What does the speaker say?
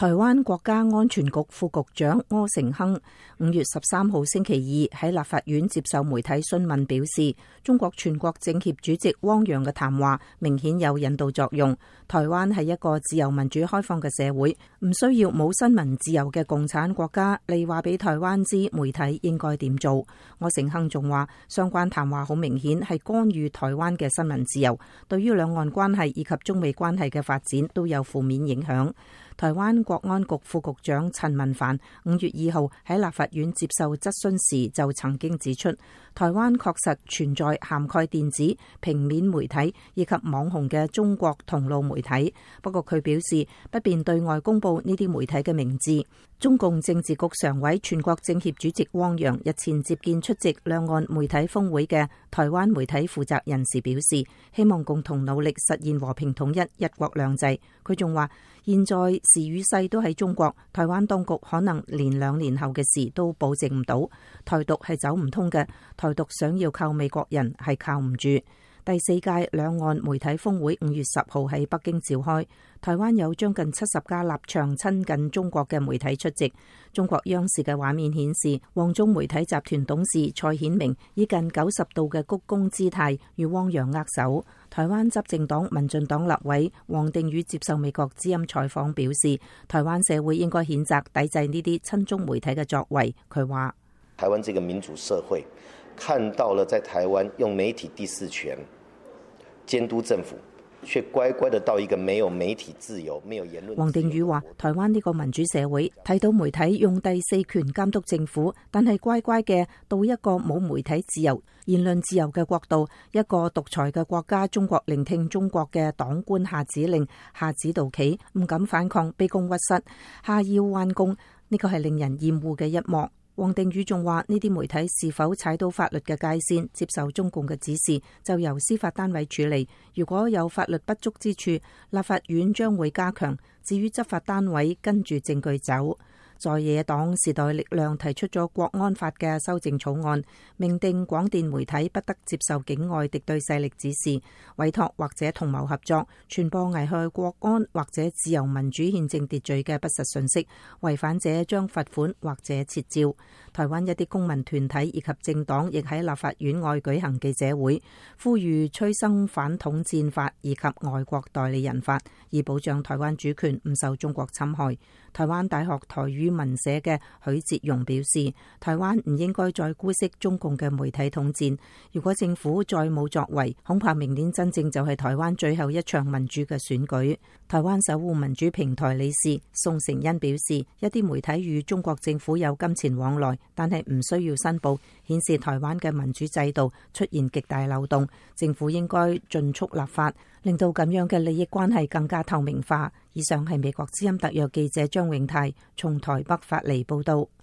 台灣國家安全局副局長柯成亨5月13號星期二喺立法院接受媒體詢問，表示中國全國政協主席汪洋嘅談話明顯有引導作用。台灣係一個自由民主開放嘅社會，唔需要冇新聞自由嘅共產國家嚟話俾台灣知媒體應該點做。柯成亨仲話，相關談話好明顯係干預台灣嘅新聞自由，對於兩岸關係以及中美關係嘅發展都有負面影響。台灣國安局副局長陳文帆5月2號喺立法院接受質詢時就曾經指出，台灣確實存在涵蓋電子、平面媒體以及網紅嘅中國同路媒體，不過佢表示不便對外公布呢啲媒體嘅名字。中共政治局常委、全國政協主席汪洋日前接見出席兩岸媒體峰會嘅台灣媒體負責人時表示，希望共同努力實現和平統一、一國兩制。佢仲話，現在時與勢都喺中國，台灣當局可能連2年後嘅事都保證唔到，台獨係走唔通嘅，台獨想要靠美國人係靠唔住。第4屆兩岸媒體峰會5月10號喺北京召開，台灣有將近70家立場親近中國嘅媒體出席。中國央視嘅畫面顯示，旺中媒體集團董事蔡顯明以近90度嘅鞠躬姿態與汪洋握手。台灣執政黨民進黨立委王定宇接受美國之音採訪表示，台灣社會應該譴責抵制呢啲親中媒體嘅作為。佢話， 台灣這個民主社會看到了在台灣用媒體第四權監督政府，卻乖乖的到一個沒有媒體自由、沒有言論自由。 王定宇話，台灣呢個民主社會睇到媒體用第四權監督政府，但係乖乖嘅到一個冇媒體自由、言論自由嘅國度，一個獨裁嘅國家，中國聆聽中國嘅黨官下指令、下指導棋，唔敢反抗，卑躬屈膝，下腰彎弓，呢個係令人厭惡嘅一幕。王定宇仲話，呢啲媒體是否踩到法律嘅界線，接受中共嘅指示，就由司法單位處理。如果有法律不足之處，立法院將會加強。至於執法單位跟住證據走。在野黨時代力量提出咗國安法嘅修正草案，明定廣電媒體不得接受境外敵對勢力指示、委託或者同謀合作，傳播危害國安或者自由民主憲政秩序嘅不實信息，違反者將罰款或者撤照。台灣一啲公民團體以及政黨亦喺立法院外舉行記者會，呼籲催生反統戰法以及外國代理人法，以保障台灣主權唔受中國侵害。台灣大學台語文社嘅許哲容表示，台灣唔應該再姑息中共嘅媒體統戰，如果政府再冇作為，恐怕明年真正就係台灣最後一場民主嘅選舉。台灣守護民主平台理事宋成恩表示，一啲媒體與中國政府有金錢往來，但係唔需要申報，顯示台灣嘅民主制度出現極大漏洞，政府應該盡速立法，令到咁樣嘅利益關係更加透明化。以上係美國之音特約記者張永泰從台北發嚟報道。